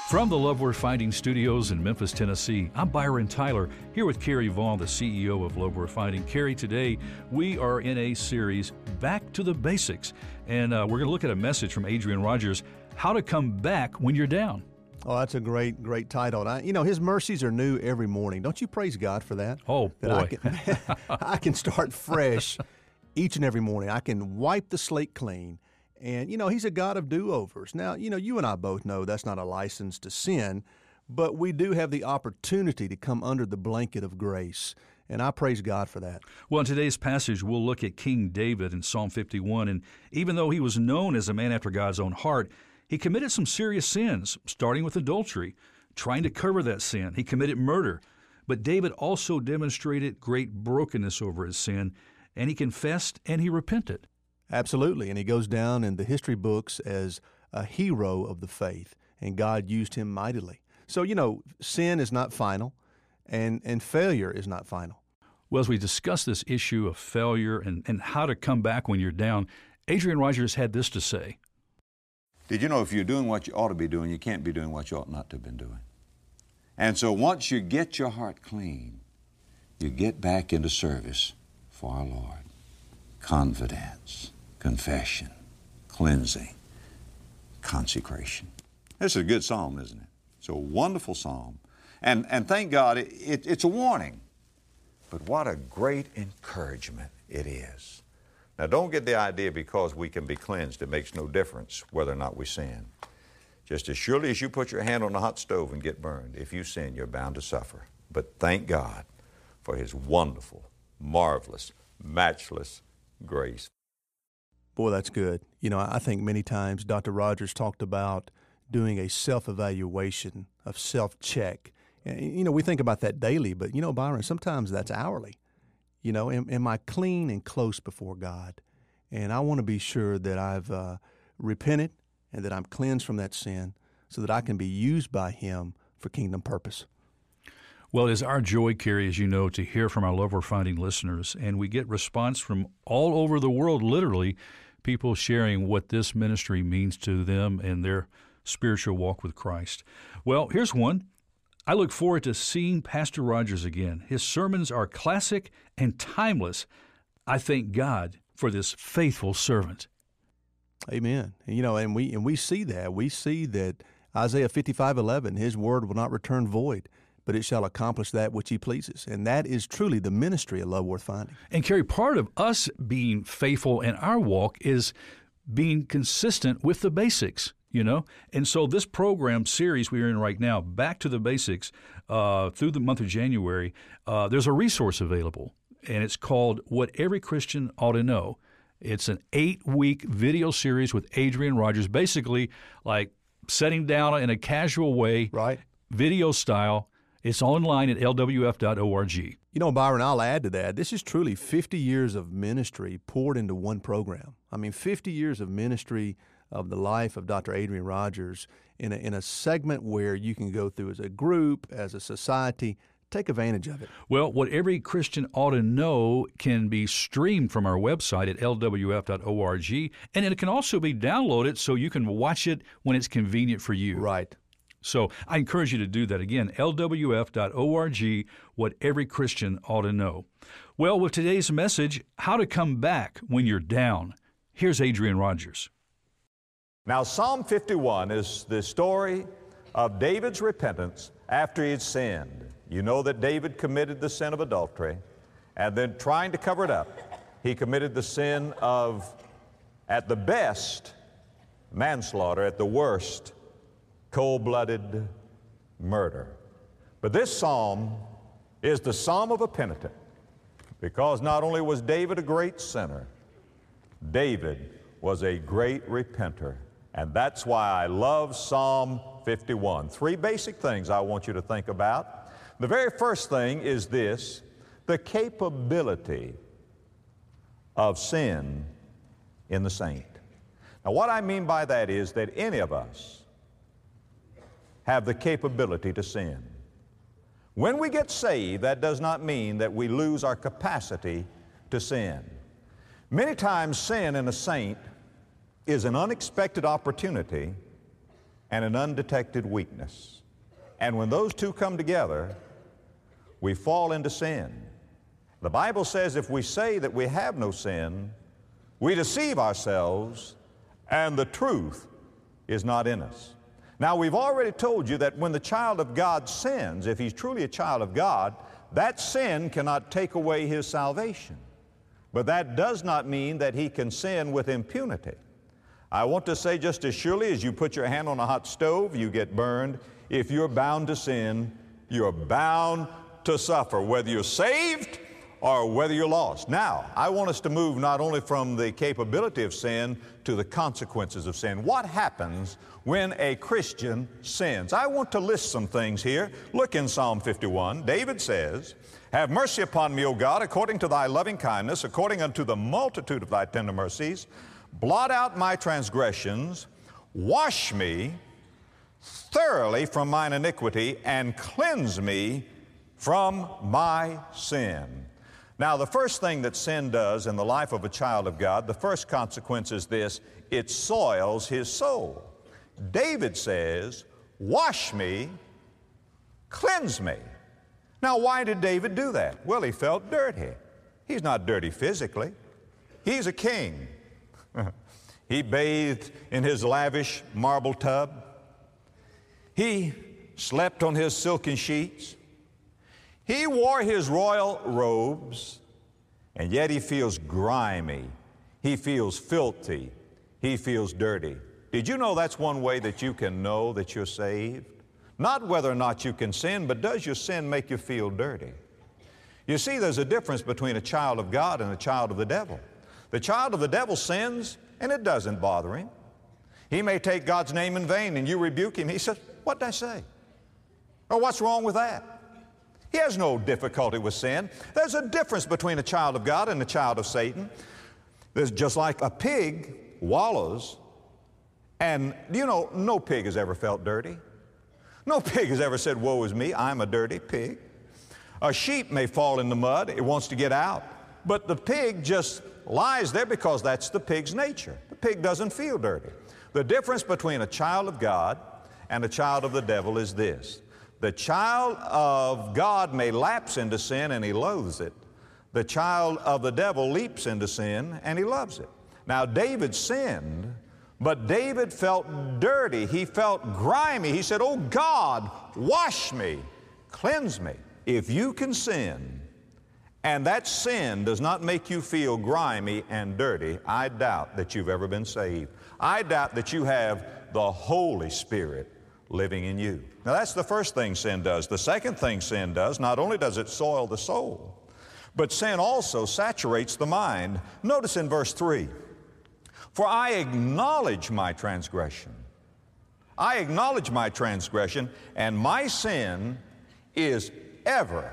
From the Love Worth Finding Studios in Memphis, Tennessee, I'm Byron Tyler, here with Carrie Vaughn, the CEO of Love Worth Finding. Carrie, today we are in a series, Back to the Basics, and we're going to look at a message from Adrian Rogers, How to Come Back When You're Down. Oh, that's a great title. His mercies are new every morning. Don't you praise God for that? Oh, boy. I can start fresh each and every morning. I can wipe the slate clean. And, he's a God of do-overs. Now, you and I both know that's not a license to sin, but we do have the opportunity to come under the blanket of grace. And I praise God for that. Well, in today's passage, we'll look at King David in Psalm 51. And even though he was known as a man after God's own heart, he committed some serious sins, starting with adultery, trying to cover that sin. He committed murder. But David also demonstrated great brokenness over his sin, and he confessed and he repented. Absolutely, and he goes down in the history books as a hero of the faith, and God used him mightily. So, sin is not final, and failure is not final. Well, as we discuss this issue of failure and how to come back when you're down, Adrian Rogers had this to say. Did you know if you're doing what you ought to be doing, you can't be doing what you ought not to have been doing? And so once you get your heart clean, you get back into service for our Lord. Confidence, confession, cleansing, consecration. This is a good psalm, isn't it? It's a wonderful psalm. And thank God, it's a warning. But what a great encouragement it is. Now, don't get the idea because we can be cleansed, it makes no difference whether or not we sin. Just as surely as you put your hand on a hot stove and get burned, if you sin, you're bound to suffer. But thank God for His wonderful, marvelous, matchless grace. Boy, that's good. I think many times Dr. Rogers talked about doing a self-evaluation, of self-check. And, we think about that daily, but, Byron, sometimes that's hourly. Am I clean and close before God? And I want to be sure that I've repented and that I'm cleansed from that sin so that I can be used by Him for kingdom purpose. Well, it is our joy, Carrie, as you know, to hear from our Love Worth Finding listeners, and we get response from all over the world, literally, people sharing what this ministry means to them and their spiritual walk with Christ. Well, here's one. I look forward to seeing Pastor Rogers again. His sermons are classic and timeless. I thank God for this faithful servant. Amen. And we see that. We see that Isaiah 55:11, His word will not return void, but it shall accomplish that which He pleases. And that is truly the ministry of Love Worth Finding. And Carrie, part of us being faithful in our walk is being consistent with the basics, And so this program series we are in right now, Back to the Basics, through the month of January, there's a resource available, and it's called What Every Christian Ought to Know. It's an 8-week video series with Adrian Rogers, basically like sitting down in a casual way, right? Video style. It's online at lwf.org. Byron, I'll add to that. This is truly 50 years of ministry poured into one program. 50 years of ministry of the life of Dr. Adrian Rogers in a segment where you can go through as a group, as a society. Take advantage of it. Well, what every Christian ought to know can be streamed from our website at lwf.org, and it can also be downloaded so you can watch it when it's convenient for you. Right. So I encourage you to do that. Again, lwf.org, what every Christian ought to know. Well, with today's message, how to come back when you're down. Here's Adrian Rogers. Now, Psalm 51 is the story of David's repentance after he had sinned. You know that David committed the sin of adultery, and then trying to cover it up, he committed the sin of, at the best, manslaughter, at the worst, cold-blooded murder. But this psalm is the psalm of a penitent, because not only was David a great sinner, David was a great repenter. And that's why I love Psalm 51. 3 basic things I want you to think about. The very first thing is this: the capability of sin in the saint. Now, what I mean by that is that any of us have the capability to sin. When we get saved, that does not mean that we lose our capacity to sin. Many times sin in a saint is an unexpected opportunity and an undetected weakness. And when those two come together, we fall into sin. The Bible says if we say that we have no sin, we deceive ourselves, and the truth is not in us. Now, we've already told you that when the child of God sins, if he's truly a child of God, that sin cannot take away his salvation. But that does not mean that he can sin with impunity. I want to say, just as surely as you put your hand on a hot stove, you get burned. If you're bound to sin, you're bound to suffer, whether you're saved or whether you're lost. Now, I want us to move not only from the capability of sin to the consequences of sin. What happens when a Christian sins? I want to list some things here. Look in Psalm 51. David says, "Have mercy upon me, O God, according to thy loving kindness, according unto the multitude of thy tender mercies. Blot out my transgressions, wash me thoroughly from mine iniquity, and cleanse me from my sin." Now, the first thing that sin does in the life of a child of God, the first consequence is this: it soils his soul. David says, "Wash me, cleanse me." Now, why did David do that? Well, he felt dirty. He's not dirty physically. He's a king. He bathed in his lavish marble tub. He slept on his silken sheets. He wore his royal robes, and yet he feels grimy. He feels filthy. He feels dirty. Did you know that's one way that you can know that you're saved? Not whether or not you can sin, but does your sin make you feel dirty? You see, there's a difference between a child of God and a child of the devil. The child of the devil sins, and it doesn't bother him. He may take God's name in vain, and you rebuke him. He says, "What did I say?" Or, "What's wrong with that?" He has no difficulty with sin. There's a difference between a child of God and a child of Satan. There's just like a pig wallows, and you know, no pig has ever felt dirty. No pig has ever said, "Woe is me, I'm a dirty pig." A sheep may fall in the mud, it wants to get out, but the pig just lies there because that's the pig's nature. The pig doesn't feel dirty. The difference between a child of God and a child of the devil is this: the child of God may lapse into sin and he loathes it. The child of the devil leaps into sin and he loves it. Now, David sinned, but David felt dirty. He felt grimy. He said, "Oh God, wash me, cleanse me." If you can sin, and that sin does not make you feel grimy and dirty, I doubt that you've ever been saved. I doubt that you have the Holy Spirit living in you. Now, that's the first thing sin does. The second thing sin does, not only does it soil the soul, but sin also saturates the mind. Notice in verse 3, "For I acknowledge my transgression. I acknowledge my transgression, and my sin is ever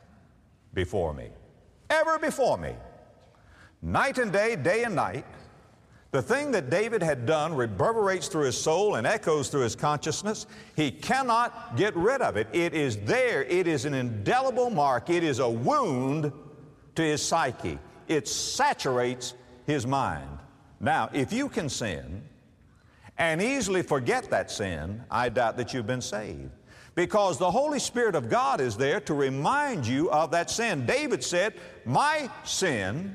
before me." Ever before me. Night and day, day and night. The thing that David had done reverberates through his soul and echoes through his consciousness. He cannot get rid of it. It is there. It is an indelible mark. It is a wound to his psyche. It saturates his mind. Now, if you can sin and easily forget that sin, I doubt that you've been saved, because the Holy Spirit of God is there to remind you of that sin. David said, "My sin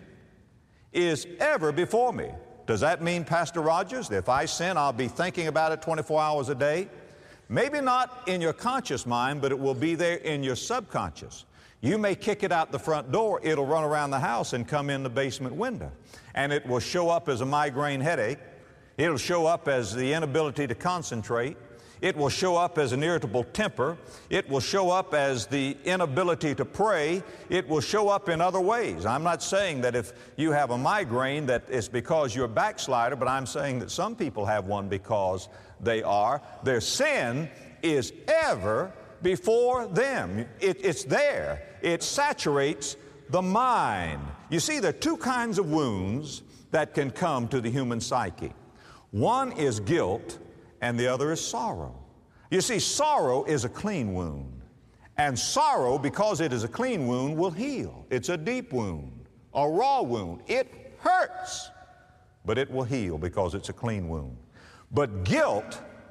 is ever before me." Does that mean, Pastor Rogers, that if I sin, I'll be thinking about it 24 hours a day? Maybe not in your conscious mind, but it will be there in your subconscious. You may kick it out the front door, it'll run around the house and come in the basement window. And it will show up as a migraine headache. It'll show up as the inability to concentrate. It will show up as an irritable temper. It will show up as the inability to pray. It will show up in other ways. I'm not saying that if you have a migraine that it's because you're a backslider, but I'm saying that some people have one because they are. Their sin is ever before them. It's there. It saturates the mind. You see, there are two kinds of wounds that can come to the human psyche. One is guilt, and the other is sorrow. You see, sorrow is a clean wound. And sorrow, because it is a clean wound, will heal. It's a deep wound, a raw wound. It hurts, but it will heal because it's a clean wound. But guilt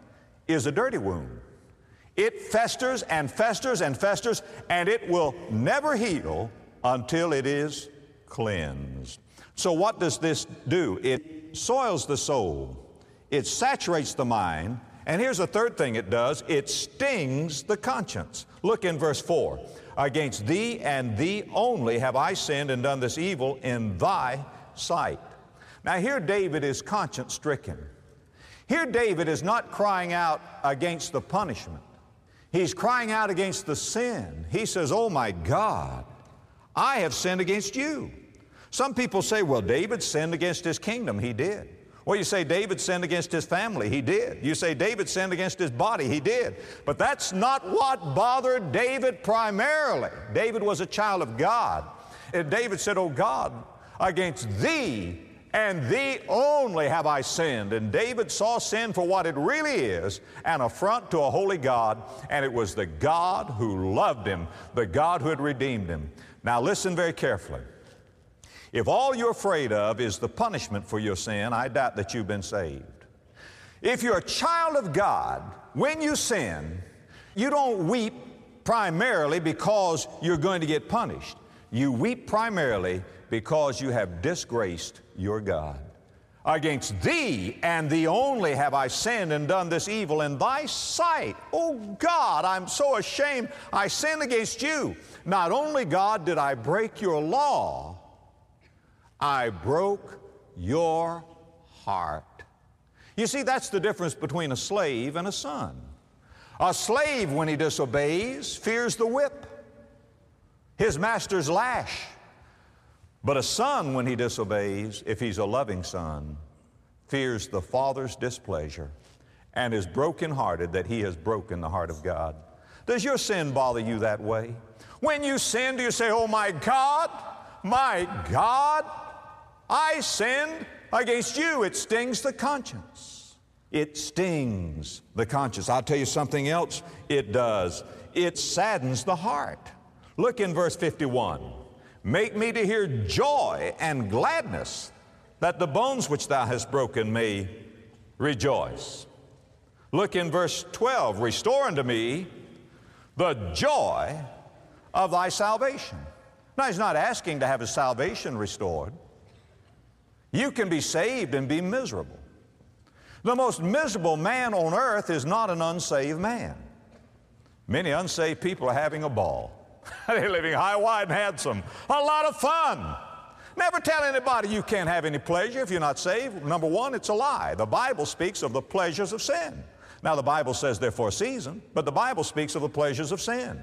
is a dirty wound. It festers and festers and festers, and it will never heal until it is cleansed. So what does this do? It soils the soul. It saturates the mind. And here's the third thing it does. It stings the conscience. Look in verse 4. Against thee and thee only have I sinned and done this evil in thy sight. Now here David is conscience stricken. Here David is not crying out against the punishment. He's crying out against the sin. He says, oh my God, I have sinned against you. Some people say, well, David sinned against his kingdom. He did. Well, you say David sinned against his family. He did. You say David sinned against his body. He did. But that's not what bothered David primarily. David was a child of God. And David said, oh God, against thee and thee only have I sinned. And David saw sin for what it really is, an affront to a holy God. And it was the God who loved him, the God who had redeemed him. Now listen very carefully. If all you're afraid of is the punishment for your sin, I doubt that you've been saved. If you're a child of God, when you sin, you don't weep primarily because you're going to get punished. You weep primarily because you have disgraced your God. Against thee and thee only have I sinned and done this evil in thy sight. Oh God, I'm so ashamed I sinned against you. Not only, God, did I break your law, I broke your heart. You see, that's the difference between a slave and a son. A slave, when he disobeys, fears the whip, his master's lash. But a son, when he disobeys, if he's a loving son, fears the father's displeasure and is brokenhearted that he has broken the heart of God. Does your sin bother you that way? When you sin, do you say, oh my God, I sinned against you? It stings the conscience. It stings the conscience. I'll tell you something else it does. It saddens the heart. Look in verse 51. Make me to hear joy and gladness, that the bones which thou hast broken may rejoice. Look in verse 12. Restore unto me the joy of thy salvation. Now, he's not asking to have his salvation restored. You can be saved and be miserable. The most miserable man on earth is not an unsaved man. Many unsaved people are having a ball. They're living high, wide, and handsome. A lot of fun. Never tell anybody you can't have any pleasure if you're not saved. Number one, it's a lie. The Bible speaks of the pleasures of sin. Now, the Bible says they're for a season, but the Bible speaks of the pleasures of sin.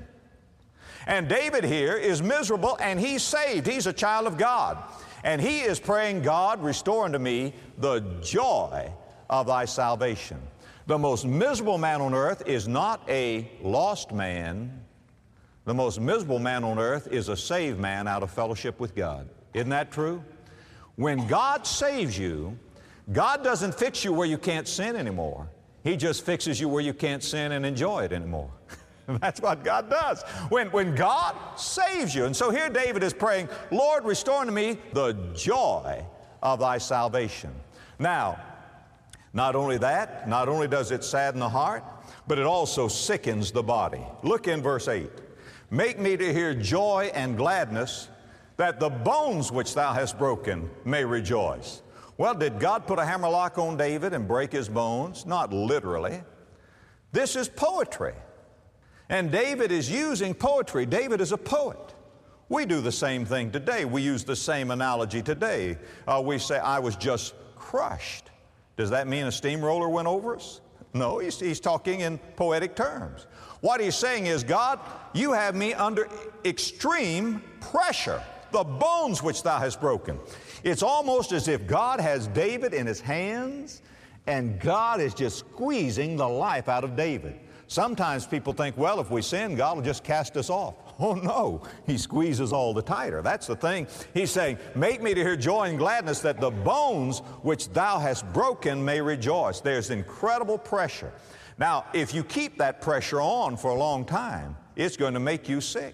And David here is miserable, and he's saved. He's a child of God. And he is praying, God, restore unto me the joy of thy salvation. The most miserable man on earth is not a lost man. The most miserable man on earth is a saved man out of fellowship with God. Isn't that true? When God saves you, God doesn't fix you where you can't sin anymore. He just fixes you where you can't sin and enjoy it anymore. That's what God does. When God saves you. And so here David is praying, Lord, restore unto me the joy of thy salvation. Now, not only that, not only does it sadden the heart, but it also sickens the body. Look in verse 8. Make me to hear joy and gladness, that the bones which thou hast broken may rejoice. Well, did God put a hammerlock on David and break his bones? Not literally. This is poetry. And David is using poetry. David is a poet. We do the same thing today. We use the same analogy today. We say, I was just crushed. Does that mean a steamroller went over us? No, he's talking in poetic terms. What he's saying is, God, you have me under extreme pressure. The bones which thou hast broken. It's almost as if God has David in his hands and God is just squeezing the life out of David. Sometimes people think, well, if we sin, God will just cast us off. Oh no, he squeezes all the tighter. That's the thing. He's saying, make me to hear joy and gladness, that the bones which thou hast broken may rejoice. There's incredible pressure. Now, if you keep that pressure on for a long time, it's going to make you sick.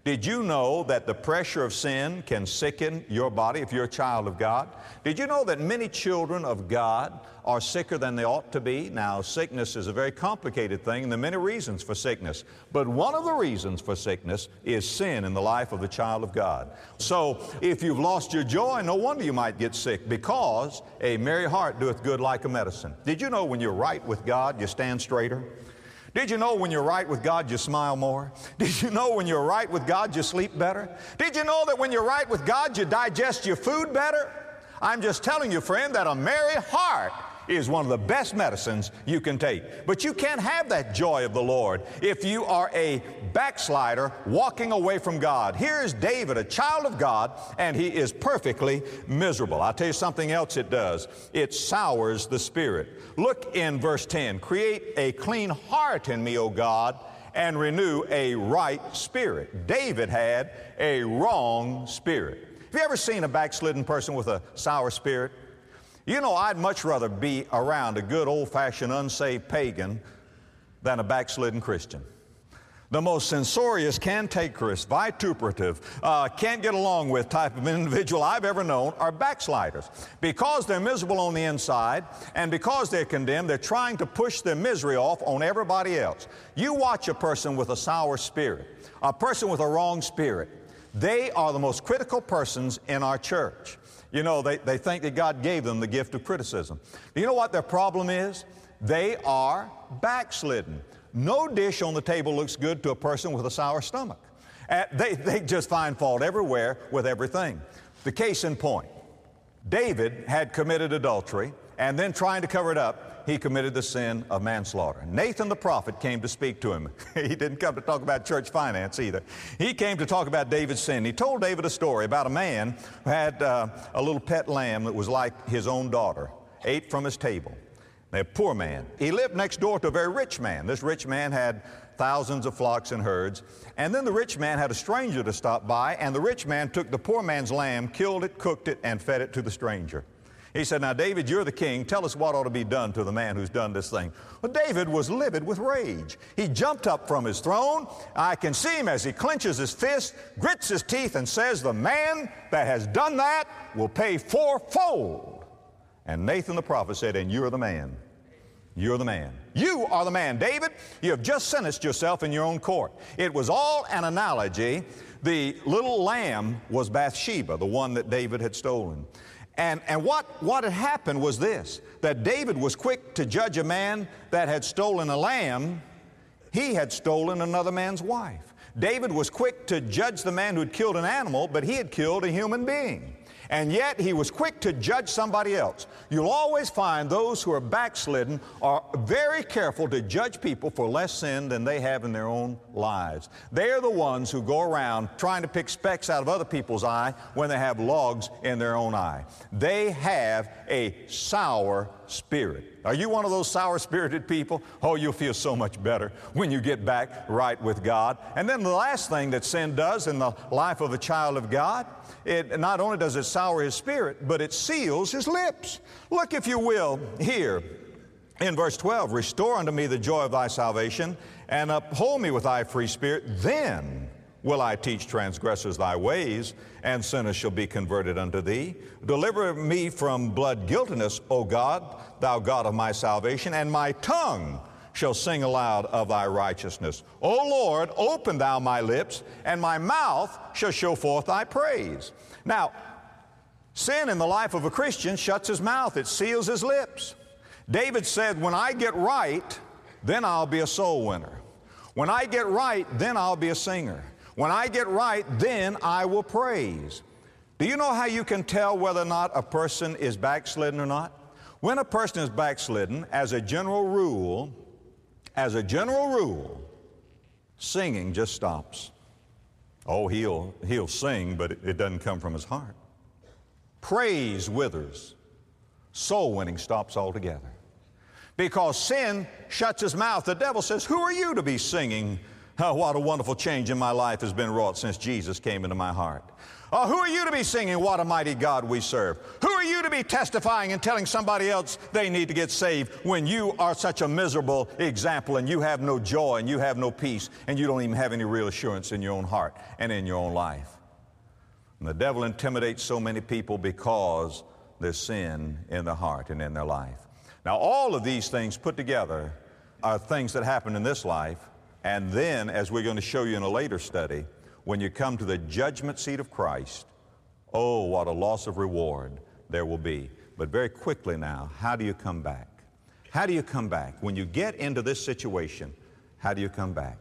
Did you know that the pressure of sin can sicken your body if you're a child of God? Did you know that many children of God are sicker than they ought to be? Now, sickness is a very complicated thing, and there are many reasons for sickness. But one of the reasons for sickness is sin in the life of the child of God. So, if you've lost your joy, no wonder you might get sick, because a merry heart doeth good like a medicine. Did you know when you're right with God, you stand straighter? Did you know when you're right with God, you smile more? Did you know when you're right with God, you sleep better? Did you know that when you're right with God, you digest your food better? I'm just telling you, friend, that a merry heart is one of the best medicines you can take. But you can't have that joy of the Lord if you are a backslider walking away from God. Here's David, a child of God, and he is perfectly miserable. I'll tell you something else it does. It sours the spirit. Look in verse 10. Create a clean heart in me, O God, and renew a right spirit. David had a wrong spirit. Have you ever seen a backslidden person with a sour spirit? You know, I'd much rather be around a good old-fashioned unsaved pagan than a backslidden Christian. The most censorious, cantankerous, vituperative, can't get along with type of individual I've ever known are backsliders. Because they're miserable on the inside, and because they're condemned, they're trying to push their misery off on everybody else. You watch a person with a sour spirit, a person with a wrong spirit. They are the most critical persons in our church. You know, they think that God gave them the gift of criticism. Do you know what their problem is? They are backslidden. No dish on the table looks good to a person with a sour stomach. They just find fault everywhere with everything. The case in point, David had committed adultery, and then trying to cover it up, he committed the sin of manslaughter. Nathan the prophet came to speak to him. He didn't come to talk about church finance either. He came to talk about David's sin. He told David a story about a man who had a little pet lamb that was like his own daughter, ate from his table. A poor man. He lived next door to a very rich man. This rich man had thousands of flocks and herds. And then the rich man had a stranger to stop by, and the rich man took the poor man's lamb, killed it, cooked it, and fed it to the stranger. He said, "Now, David, you're the king. Tell us what ought to be done to the man who's done this thing." Well, David was livid with rage. He jumped up from his throne. I can see him as he clenches his fist, grits his teeth, and says, "The man that has done that will pay fourfold." And Nathan the prophet said, "And you're the man. You're the man. You are the man, David. You have just sentenced yourself in your own court." It was all an analogy. The little lamb was Bathsheba, the one that David had stolen. And what had happened was this, that David was quick to judge a man that had stolen a lamb. He had stolen another man's wife. David was quick to judge the man who had killed an animal, but he had killed a human being. And yet he was quick to judge somebody else. You'll always find those who are backslidden are very careful to judge people for less sin than they have in their own lives. They're the ones who go around trying to pick specks out of other people's eye when they have logs in their own eye. They have a sour spirit. Are you one of those sour-spirited people? Oh, you'll feel so much better when you get back right with God. And then the last thing that sin does in the life of a child of God, it not only does it sour his spirit, but it seals his lips. Look, if you will, here in verse 12, "Restore unto me the joy of thy salvation, and uphold me with thy free spirit. Then will I teach transgressors thy ways, and sinners shall be converted unto thee. Deliver me from blood guiltiness, O God, thou God of my salvation, and my tongue shall sing aloud of thy righteousness. O Lord, open thou my lips, and my mouth shall show forth thy praise." Now, sin in the life of a Christian shuts his mouth. It seals his lips. David said, "When I get right, then I'll be a soul winner. When I get right, then I'll be a singer. When I get right, then I will praise." Do you know how you can tell whether or not a person is backslidden or not? When a person is backslidden, as a general rule, singing just stops. Oh, he'll sing, but it doesn't come from his heart. Praise withers. Soul winning stops altogether. Because sin shuts his mouth. The devil says, "Who are you to be singing Oh, what a wonderful change in my life has been wrought since Jesus came into my heart. Who are you to be singing, what a mighty God we serve? Who are you to be testifying and telling somebody else they need to get saved when you are such a miserable example and you have no joy and you have no peace and you don't even have any real assurance in your own heart and in your own life? And the devil intimidates so many people because there's sin in their heart and in their life. Now, all of these things put together are things that happen in this life, and then, as we're going to show you in a later study, when you come to the judgment seat of Christ, oh, what a loss of reward there will be. But very quickly now, how do you come back? How do you come back? When you get into this situation, how do you come back?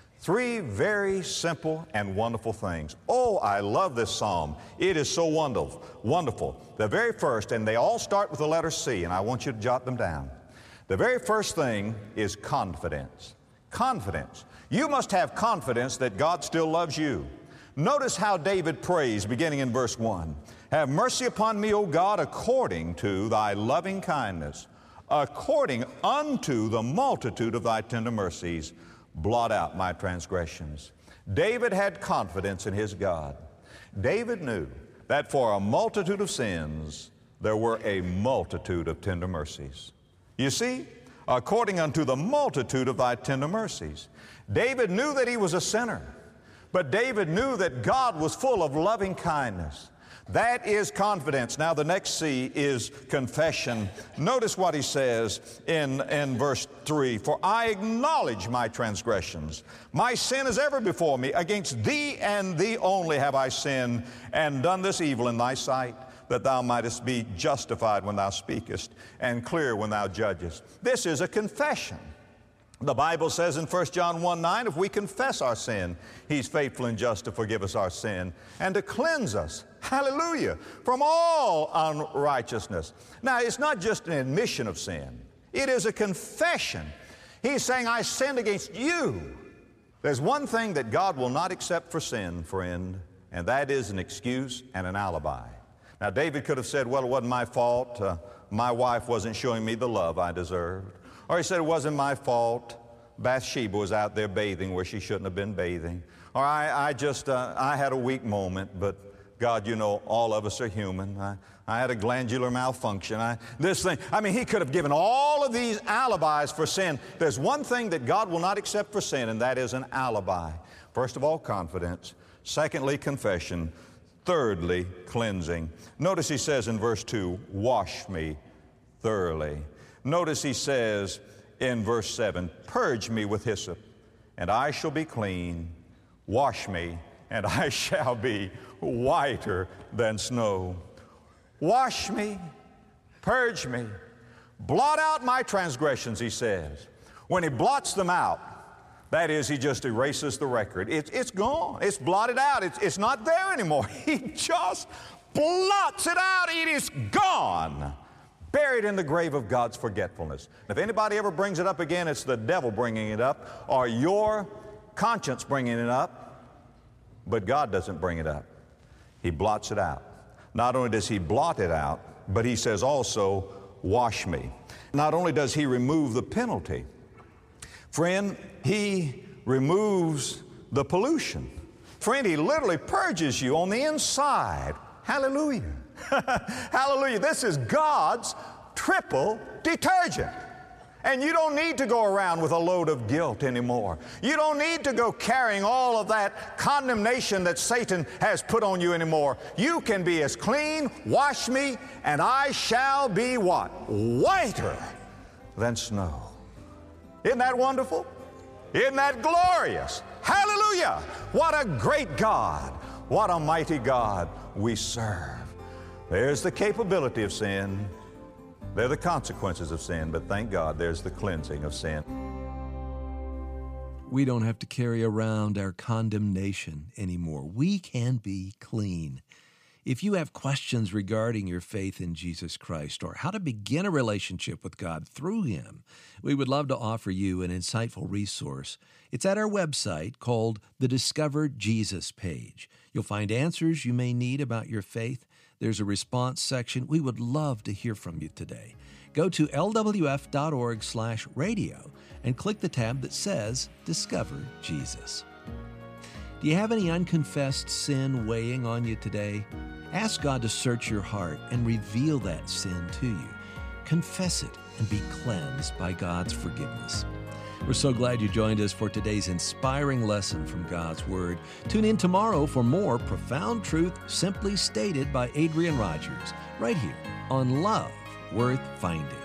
3 very simple and wonderful things. Oh, I love this psalm. It is so wonderful. Wonderful. The very first, and they all start with the letter C, and I want you to jot them down. The very first thing is confidence. Confidence. You must have confidence that God still loves you. Notice how David prays beginning in verse 1. Have mercy upon me, O God, according to thy loving kindness, according unto the multitude of thy tender mercies, blot out my transgressions. David had confidence in his God. David knew that for a multitude of sins, there were a multitude of tender mercies. You see, according unto the multitude of thy tender mercies. David knew that he was a sinner, but David knew that God was full of loving kindness. That is confidence. Now the next C is confession. Notice what he says in verse 3. For I acknowledge my transgressions. My sin is ever before me. Against thee and thee only have I sinned and done this evil in thy sight, that thou mightest be justified when thou speakest and clear when thou judgest. This is a confession. The Bible says in 1 John 1:9, if we confess our sin, He's faithful and just to forgive us our sin and to cleanse us, hallelujah, from all unrighteousness. Now, it's not just an admission of sin. It is a confession. He's saying, I sinned against you. There's one thing that God will not accept for sin, friend, and that is an excuse and an alibi. Now, David could have said, well, it wasn't my fault. My wife wasn't showing me the love I deserved. Or he said, it wasn't my fault. Bathsheba was out there bathing where she shouldn't have been bathing. Or I had a weak moment, but God, you know, all of us are human. I had a glandular malfunction. He could have given all of these alibis for sin. There's one thing that God will not accept for sin, and that is an alibi. First of all, confidence. Secondly, confession. Thirdly, cleansing. Notice he says in verse 2, wash me thoroughly. Notice he says in verse 7, purge me with hyssop, and I shall be clean. Wash me, and I shall be whiter than snow. Wash me, purge me, blot out my transgressions, he says. When he blots them out, that is, he just erases the record. It's gone. It's blotted out. It's not there anymore. He just blots it out. It is gone. Buried in the grave of God's forgetfulness. If anybody ever brings it up again, it's the devil bringing it up or your conscience bringing it up, but God doesn't bring it up. He blots it out. Not only does he blot it out, but he says also, wash me. Not only does he remove the penalty, friend, he removes the pollution. Friend, he literally purges you on the inside. Hallelujah. Hallelujah. This is God's triple detergent. And you don't need to go around with a load of guilt anymore. You don't need to go carrying all of that condemnation that Satan has put on you anymore. You can be as clean, wash me, and I shall be what? Whiter than snow. Isn't that wonderful? Isn't that glorious? Hallelujah! What a great God. What a mighty God we serve. There's the capability of sin. There are the consequences of sin, but thank God there's the cleansing of sin. We don't have to carry around our condemnation anymore. We can be clean. If you have questions regarding your faith in Jesus Christ or how to begin a relationship with God through Him, we would love to offer you an insightful resource. It's at our website called the Discover Jesus page. You'll find answers you may need about your faith. There's a response section. We would love to hear from you today. Go to lwf.org/radio and click the tab that says Discover Jesus. Do you have any unconfessed sin weighing on you today? Ask God to search your heart and reveal that sin to you. Confess it and be cleansed by God's forgiveness. We're so glad you joined us for today's inspiring lesson from God's Word. Tune in tomorrow for more profound truth simply stated by Adrian Rogers, right here on Love Worth Finding.